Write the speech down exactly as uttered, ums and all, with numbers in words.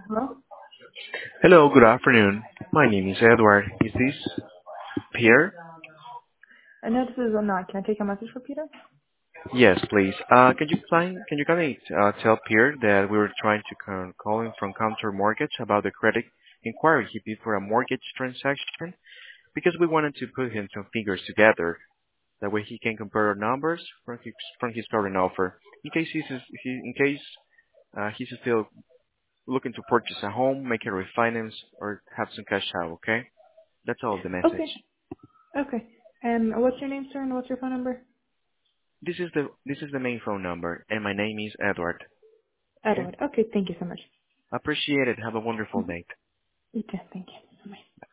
Hello? Hello, good afternoon. My name is Edward. Is this Pierre? I know this is not. Can I take a message for Peter? Yes, please. Uh, Can you find, can you kindly uh, tell Pierre that we were trying to con- call him from Counter Mortgage about the credit inquiry he did for a mortgage transaction? Because we wanted to put him some figures together. That way he can compare our numbers from his from his current offer. In case he's he, in case uh, he's still looking to purchase a home, make a refinance, or have some cash out. Okay, that's all the message. Okay. Okay. And what's your name, sir, and what's your phone number? This is the this is the main phone number, and my name is Edward. Okay? Edward. Okay, thank you so much. Appreciate it. Have a wonderful Mm-hmm. day. You too. Thank you. Bye.